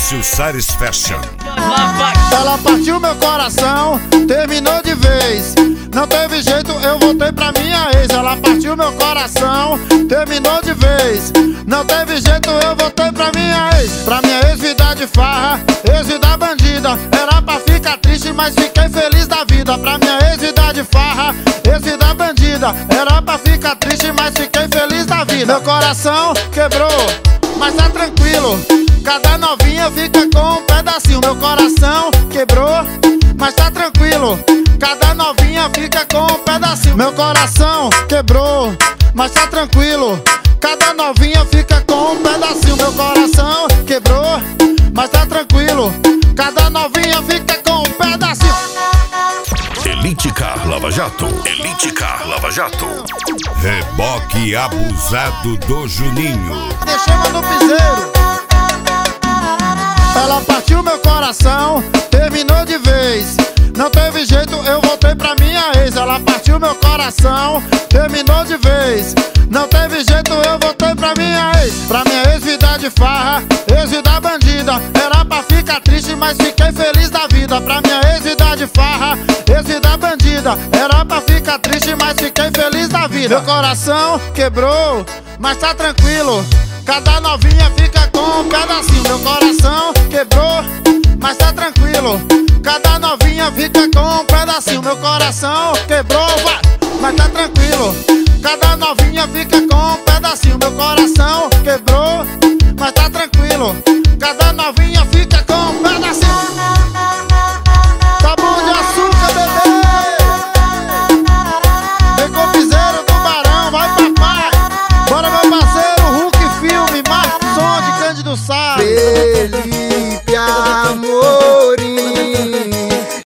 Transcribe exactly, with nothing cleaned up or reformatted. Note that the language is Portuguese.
Márcio Sares Fashion. Ela partiu meu coração, terminou de vez. Não teve jeito, eu voltei pra minha ex. Ela partiu meu coração, terminou de vez. Não teve jeito, eu voltei pra minha ex. Pra minha ex vida de farra, ex vida bandida. Era pra ficar triste, mas fiquei feliz da vida. Pra minha ex vida de farra, ex vida bandida. Era pra ficar triste, mas fiquei feliz da vida. Meu coração quebrou, mas tá tranquilo. Cada novinha fica com um pedacinho. Meu coração quebrou, mas tá tranquilo. Cada novinha fica com um pedacinho. Meu coração quebrou, mas tá tranquilo. Cada novinha fica com um pedacinho. Meu coração quebrou, mas tá tranquilo. Cada novinha fica com um pedacinho. Elite Car Lava Jato. Elite Car Lava Jato. Reboque abusado do Juninho. Deixamos no piseiro. Ela partiu meu coração, terminou de vez. Não teve jeito, eu voltei pra minha ex. Ela partiu meu coração, terminou de vez. Não teve jeito, eu voltei pra minha ex. Pra minha ex vida de farra, ex vida bandida. Era pra ficar triste, mas fiquei feliz da vida. Pra minha ex vida de farra, ex vida bandida. Era pra ficar triste, mas fiquei feliz da vida. Meu coração quebrou, mas tá tranquilo. Cada novinha fica com um pedacinho. Meu coração quebrou, mas tá tranquilo. Cada novinha fica com um pedacinho. Meu coração quebrou, vai, mas tá tranquilo. Cada novinha fica com um pedacinho. Meu coração